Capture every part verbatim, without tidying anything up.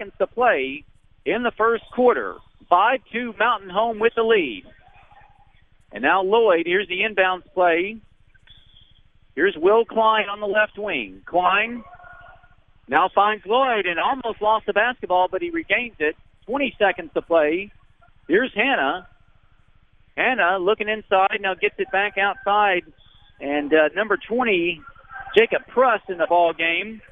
seconds to play in the first quarter. five two Mountain Home with the lead. And now Lloyd, here's the inbounds play. Here's Will Klein on the left wing. Klein now finds Lloyd and almost lost the basketball, but he regains it. twenty seconds to play. Here's Hannah. Hannah looking inside, now gets it back outside. And uh, number twenty, Jacob Pruss in the ball game.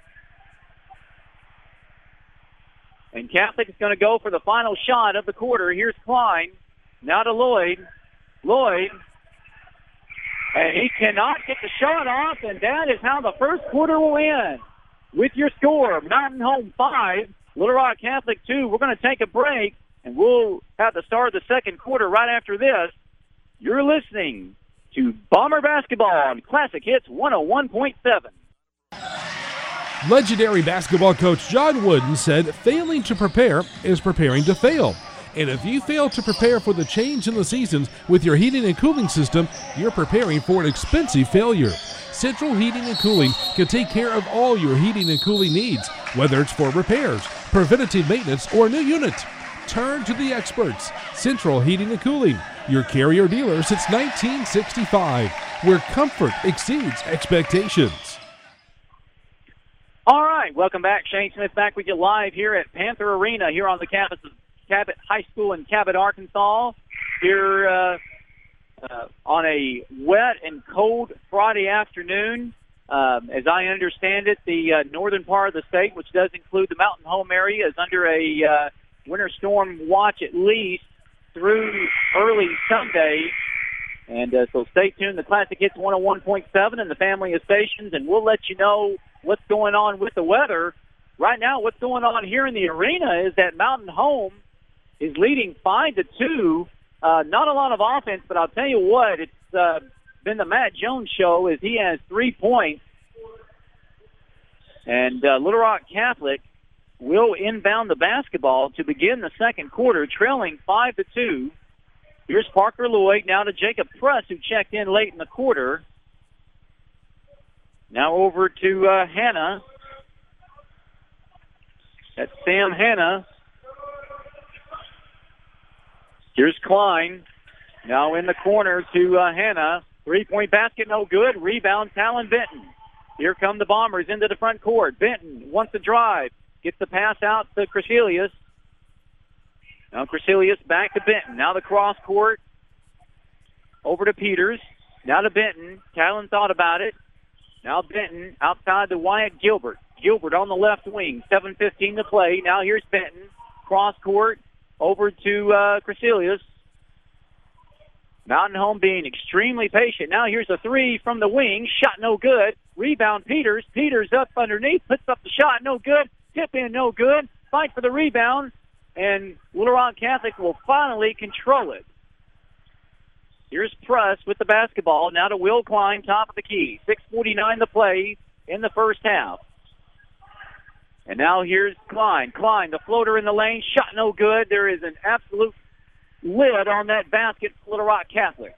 And Catholic is going to go for the final shot of the quarter. Here's Klein. Now to Lloyd. Lloyd. And he cannot get the shot off, and that is how the first quarter will end. With your score, Mountain Home five, Little Rock Catholic two. We're going to take a break, and we'll have the start of the second quarter right after this. You're listening to Bomber Basketball on Classic Hits one oh one point seven. Legendary basketball coach John Wooden said failing to prepare is preparing to fail. And if you fail to prepare for the change in the seasons with your heating and cooling system, you're preparing for an expensive failure. Central Heating and Cooling can take care of all your heating and cooling needs, whether it's for repairs, preventative maintenance, or a new unit. Turn to the experts. Central Heating and Cooling, your carrier dealer since nineteen sixty-five, where comfort exceeds expectations. All right, welcome back. Shane Smith back with you live here at Panther Arena here on the campus of Cabot High School in Cabot, Arkansas. Here uh, uh, on a wet and cold Friday afternoon. Um, as I understand it, the uh, northern part of the state, which does include the Mountain Home area, is under a uh, winter storm watch at least through early Sunday. And uh, so stay tuned. The Classic Hits one oh one point seven and the family of stations, and we'll let you know what's going on with the weather. Right now, what's going on here in the arena is that Mountain Home is leading five to two. Uh, not a lot of offense, but I'll tell you what, it's uh, been the Matt Jones show as he has three points. And uh, Little Rock Catholic will inbound the basketball to begin the second quarter, trailing five to two. Here's Parker Lloyd now to Jacob Pruss, who checked in late in the quarter. Now over to uh, Hannah. That's Sam Hannah. Here's Klein. Now in the corner to uh, Hannah. Three-point basket, no good. Rebound, Talon Benton. Here come the Bombers into the front court. Benton wants to drive. Gets the pass out to Crecelius. Now Crecelius back to Benton. Now the cross court. Over to Peters. Now to Benton. Talon thought about it. Now Benton outside to Wyatt Gilbert. Gilbert on the left wing. seven fifteen to play. Now here's Benton. Cross court. Over to uh, Crecelius. Mountain Home being extremely patient. Now here's a three from the wing. Shot no good. Rebound Peters. Peters up underneath. Puts up the shot. No good. Tip in no good. Fight for the rebound. And Little Rock Catholic will finally control it. Here's Pruss with the basketball. Now to Will Klein, top of the key. six forty-nine to play in the first half. And now here's Klein. Klein, the floater in the lane. Shot no good. There is an absolute lid on that basket for Little Rock Catholic.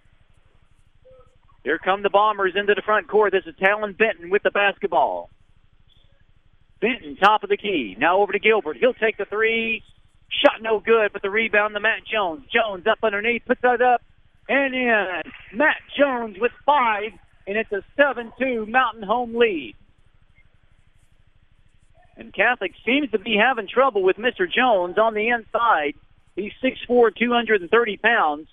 Here come the Bombers into the front court. This is Talon Benton with the basketball. Benton, top of the key. Now over to Gilbert. He'll take the three. Shot no good, but the rebound to Matt Jones. Jones up underneath, puts that up, and in. Matt Jones with five, and it's a seven two Mountain Home lead. And Catholic seems to be having trouble with Mister Jones on the inside. He's six four, two hundred thirty pounds.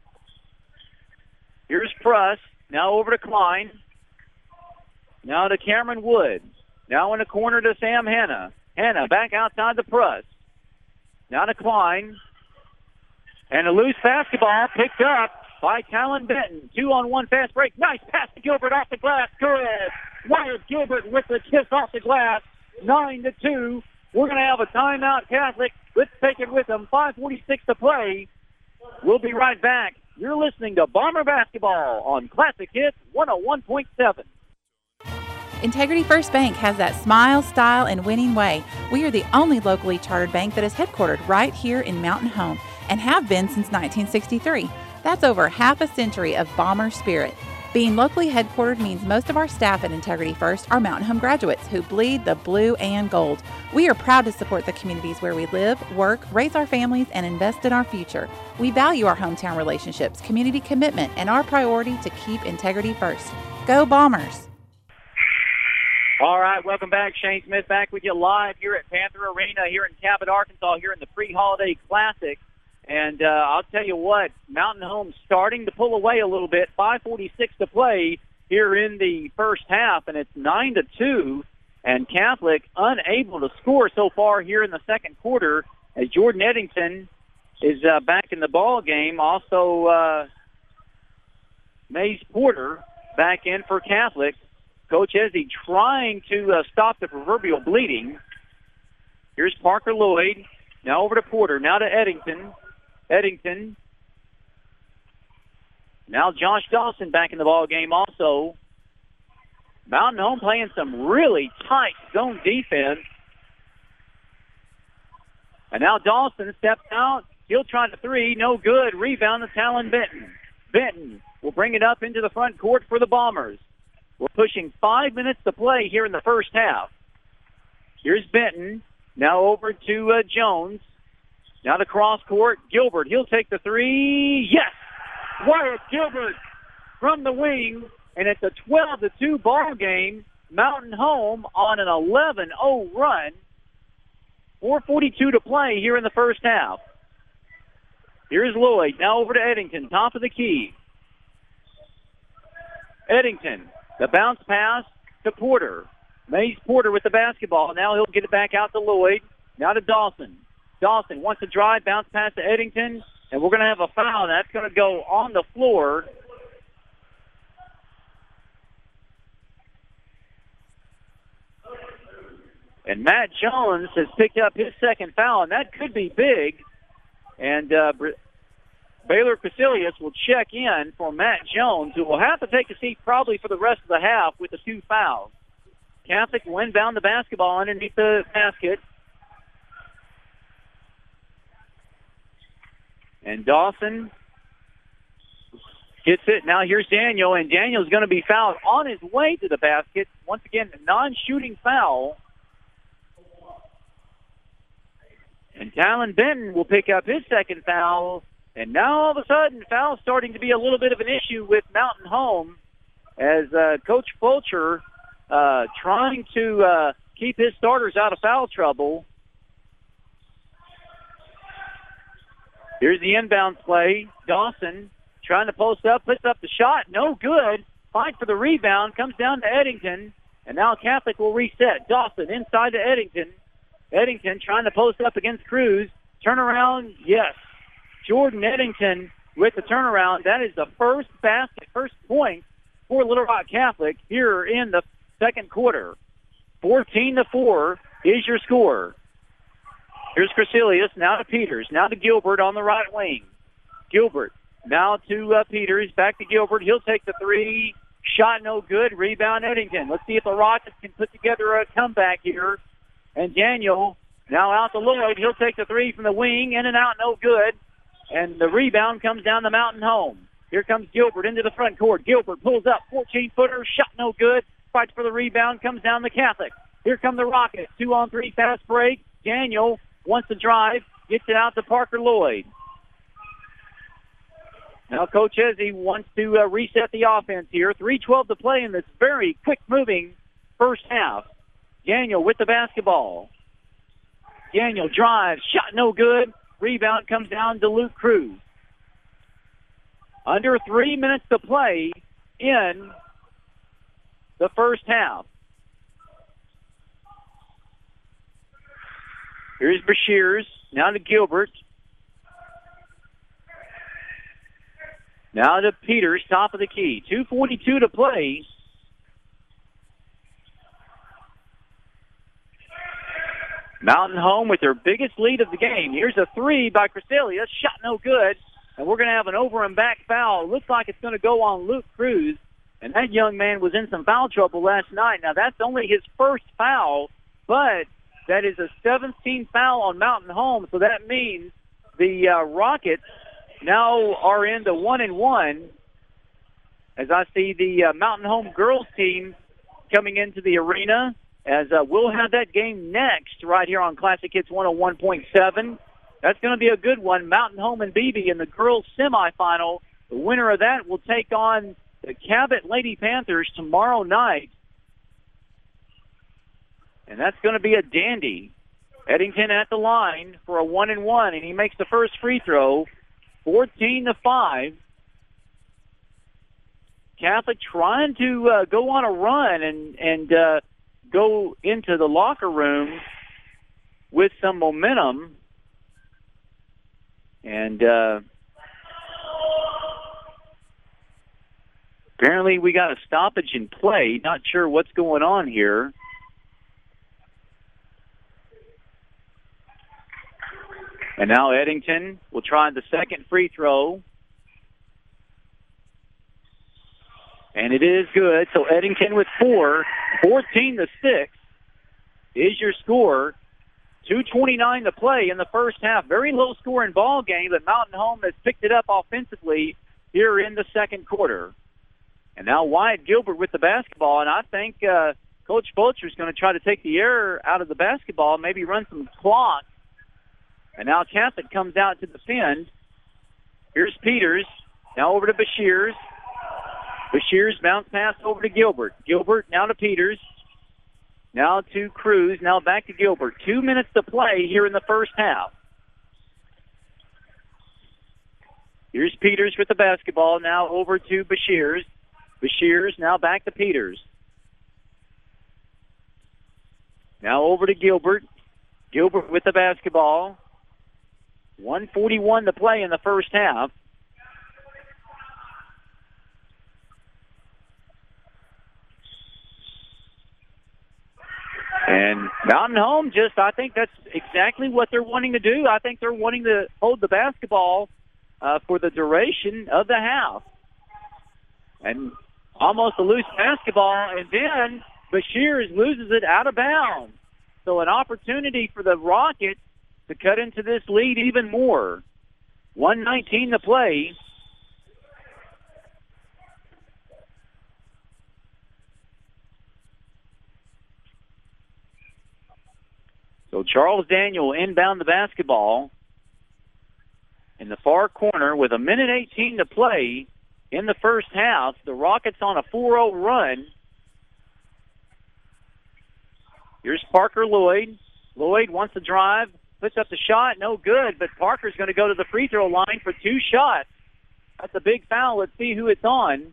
Here's Pruss. Now over to Klein. Now to Cameron Wood. Now in the corner to Sam Hannah. Hannah back outside the Pruss. Now to Klein. And a loose basketball picked up by Talon Benton. Two on one fast break. Nice pass to Gilbert off the glass. Good. Wyatt Gilbert with the kiss off the glass. Nine to two. We're going to have a timeout, Catholic. Let's take it with them. five forty-six to play. We'll be right back. You're listening to Bomber Basketball on Classic Hits one oh one point seven. Integrity First Bank has that smile, style, and winning way. We are the only locally chartered bank that is headquartered right here in Mountain Home and have been since nineteen sixty-three. That's over half a century of Bomber spirit. Being locally headquartered means most of our staff at Integrity First are Mountain Home graduates who bleed the blue and gold. We are proud to support the communities where we live, work, raise our families, and invest in our future. We value our hometown relationships, community commitment, and our priority to keep integrity first. Go Bombers! All right, welcome back. Shane Smith back with you live here at Panther Arena here in Cabot, Arkansas, here in the pre-holiday classic. And uh, I'll tell you what, Mountain Home starting to pull away a little bit. five forty-six to play here in the first half, and it's nine to two. And Catholic unable to score so far here in the second quarter as Jordan Eddington is uh, back in the ball game. Also, uh, Maze Porter back in for Catholic. Coach Ezzy trying to uh, stop the proverbial bleeding. Here's Parker Lloyd. Now over to Porter. Now to Eddington. Eddington. Now Josh Dawson back in the ball game also. Mountain Home playing some really tight zone defense. And now Dawson steps out. He'll try the three. No good. Rebound to Talon Benton. Benton will bring it up into the front court for the Bombers. We're pushing five minutes to play here in the first half. Here's Benton. Now over to uh, Jones. Now the cross court, Gilbert. He'll take the three. Yes! Wyatt Gilbert from the wing. And it's a twelve to two ball game. Mountain Home on an eleven oh run. four forty-two to play here in the first half. Here's Lloyd. Now over to Eddington. Top of the key. Eddington. The bounce pass to Porter. Mace Porter with the basketball. Now he'll get it back out to Lloyd. Now to Dawson. Dawson wants to drive, bounce pass to Eddington, and we're going to have a foul. That's going to go on the floor. And Matt Jones has picked up his second foul, and that could be big. And uh, Baylor Casilius will check in for Matt Jones, who will have to take a seat probably for the rest of the half with the two fouls. Catholic will inbound the basketball underneath the basket. And Dawson gets it. Now here's Daniel, and Daniel's going to be fouled on his way to the basket. Once again, a non-shooting foul. And Talon Benton will pick up his second foul. And now all of a sudden, foul's starting to be a little bit of an issue with Mountain Home as uh, Coach Fulcher uh, trying to uh, keep his starters out of foul trouble. Here's the inbound play. Dawson trying to post up, puts up the shot. No good. Fight for the rebound. Comes down to Eddington. And now Catholic will reset. Dawson inside to Eddington. Eddington trying to post up against Cruz. Turnaround, yes. Jordan Eddington with the turnaround. That is the first basket, first point for Little Rock Catholic here in the second quarter. fourteen to four is your score. Here's Casilius, now to Peters, now to Gilbert on the right wing. Gilbert, now to uh, Peters, back to Gilbert. He'll take the three. Shot no good. Rebound Eddington. Let's see if the Rockets can put together a comeback here. And Daniel, now out to Lloyd. He'll take the three from the wing. In and out, no good. And the rebound comes down to Mountain Home. Here comes Gilbert into the front court. Gilbert pulls up, fourteen-footer, shot no good. Fights for the rebound, comes down the Catholic. Here come the Rockets. Two-on-three fast break. Daniel wants to drive, gets it out to Parker Lloyd. Now Coach Ezzy wants to uh, reset the offense here. three twelve to play in this very quick-moving first half. Daniel with the basketball. Daniel drives, shot no good. Rebound comes down to Luke Cruz. Under three minutes to play in the first half. Here's Bashirs. Now to Gilbert. Now to Peters, top of the key. two forty-two to play. Mountain Home with their biggest lead of the game. Here's a three by Cresselia. Shot no good. And we're going to have an over and back foul. It looks like it's going to go on Luke Cruz. And that young man was in some foul trouble last night. Now, that's only his first foul, but that is a seventeenth foul on Mountain Home. So that means the uh, Rockets now are in the one and one. as I see the uh, Mountain Home girls team coming into the arena, as uh, we'll have that game next right here on Classic Hits one oh one point seven. That's going to be a good one. Mountain Home and Beebe in the girls semifinal. The winner of that will take on the Cabot Lady Panthers tomorrow night. And that's going to be a dandy. Eddington at the line for a one and one, and he makes the first free throw, fourteen to five. Catholic trying to uh, go on a run and and uh, go into the locker room with some momentum, and uh, apparently we got a stoppage in play. Not sure what's going on here. And now Eddington will try the second free throw. And it is good. So Eddington with four, fourteen to six is your score. two twenty-nine to play in the first half. Very low scoring ball game, but Mountain Home has picked it up offensively here in the second quarter. And now Wyatt Gilbert with the basketball, and I think uh, Coach Fulcher is going to try to take the air out of the basketball, maybe run some clock. And now Catholic comes out to defend. Here's Peters. Now over to Bashirs. Bashirs bounce pass over to Gilbert. Gilbert now to Peters. Now to Cruz. Now back to Gilbert. Two minutes to play here in the first half. Here's Peters with the basketball. Now over to Bashirs. Bashirs now back to Peters. Now over to Gilbert. Gilbert with the basketball. one forty-one to play in the first half. And Mountain Home just, I think that's exactly what they're wanting to do. I think they're wanting to hold the basketball uh, for the duration of the half. And almost a loose basketball, and then Bashirs loses it out of bounds. So an opportunity for the Rockets to cut into this lead even more. one nineteen to play. So Charles Daniel inbound the basketball in the far corner with a minute eighteen to play in the first half. The Rockets on a four oh run. Here's Parker Lloyd. Lloyd wants to drive, puts up the shot, no good, but Parker's going to go to the free throw line for two shots. That's a big foul. Let's see who it's on.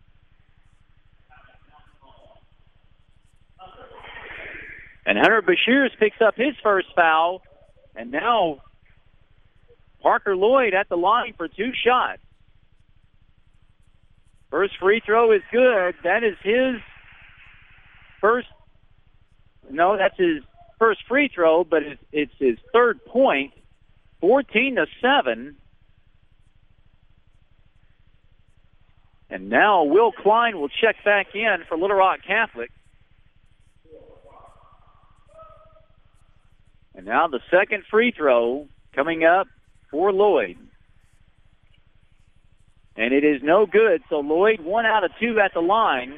And Hunter Bashirs picks up his first foul, and now Parker Lloyd at the line for two shots. First free throw is good. That is his first, no, that's his first free throw, but it's, it's his third point, fourteen to seven. And now Will Klein will check back in for Little Rock Catholic. And now the second free throw coming up for Lloyd. And it is no good, so Lloyd one out of two at the line.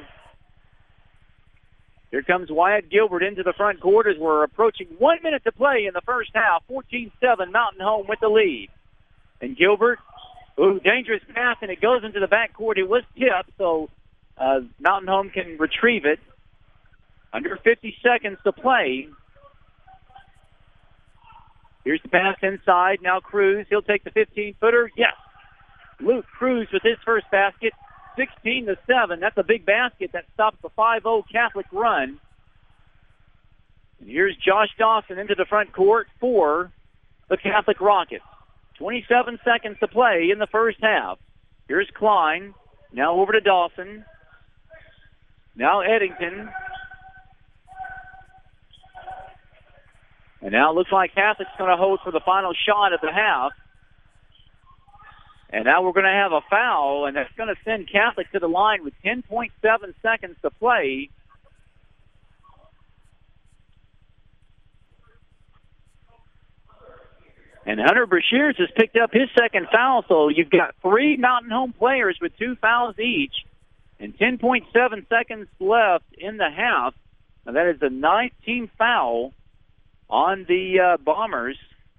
Here comes Wyatt Gilbert into the front court as we're approaching one minute to play in the first half. fourteen seven, Mountain Home with the lead. And Gilbert, ooh, dangerous pass, and it goes into the backcourt. It was tipped, so uh, Mountain Home can retrieve it. Under fifty seconds to play. Here's the pass inside. Now Cruz. He'll take the fifteen-footer. Yes. Luke Cruz with his first basket. sixteen to seven. That's a big basket that stops the five oh Catholic run. And here's Josh Dawson into the front court for the Catholic Rockets. twenty-seven seconds to play in the first half. Here's Klein. Now over to Dawson. Now Eddington. And now it looks like Catholic's going to hold for the final shot of the half. And now we're going to have a foul, and that's going to send Catholic to the line with ten point seven seconds to play. And Hunter Bashirs has picked up his second foul, so you've got three Mountain Home players with two fouls each. And ten point seven seconds left in the half. Now that is the ninth team foul on the uh, Bombers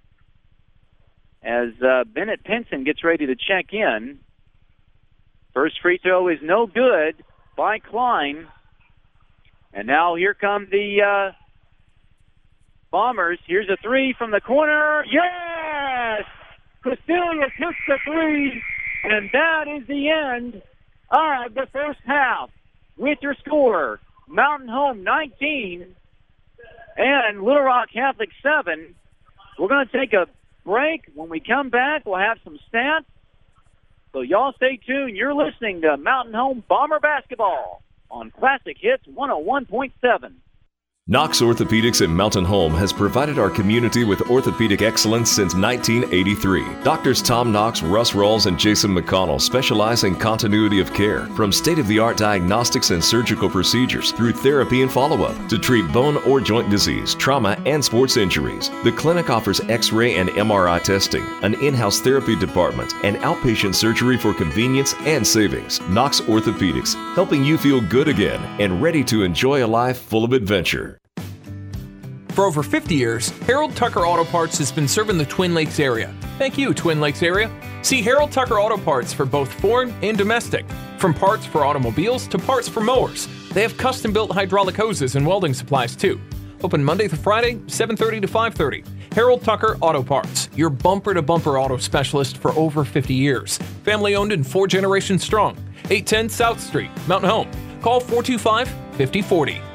as uh, Bennett Pinson gets ready to check in. First free throw is no good by Klein. And now here come the uh, Bombers. Here's a three from the corner. Yes! Castilius hits the three, and that is the end of the first half. With your score, Mountain Home nineteen and Little Rock Catholic seven. We're going to take a break. When we come back, we'll have some stats. So y'all stay tuned. You're listening to Mountain Home Bomber Basketball on Classic Hits one oh one point seven. Knox Orthopedics in Mountain Home has provided our community with orthopedic excellence since nineteen eighty-three. Doctors Tom Knox, Russ Rawls, and Jason McConnell specialize in continuity of care, from state-of-the-art diagnostics and surgical procedures through therapy and follow-up to treat bone or joint disease, trauma, and sports injuries. The clinic offers X-ray and M R I testing, an in-house therapy department, and outpatient surgery for convenience and savings. Knox Orthopedics, helping you feel good again and ready to enjoy a life full of adventure. For over fifty years, Harold Tucker Auto Parts has been serving the Twin Lakes area. Thank you, Twin Lakes area. See Harold Tucker Auto Parts for both foreign and domestic. From parts for automobiles to parts for mowers. They have custom-built hydraulic hoses and welding supplies too. Open Monday through Friday, seven thirty to five thirty. Harold Tucker Auto Parts, your bumper-to-bumper auto specialist for over fifty years. Family-owned and four generations strong. eight ten South Street, Mountain Home. Call four two five, five oh four oh.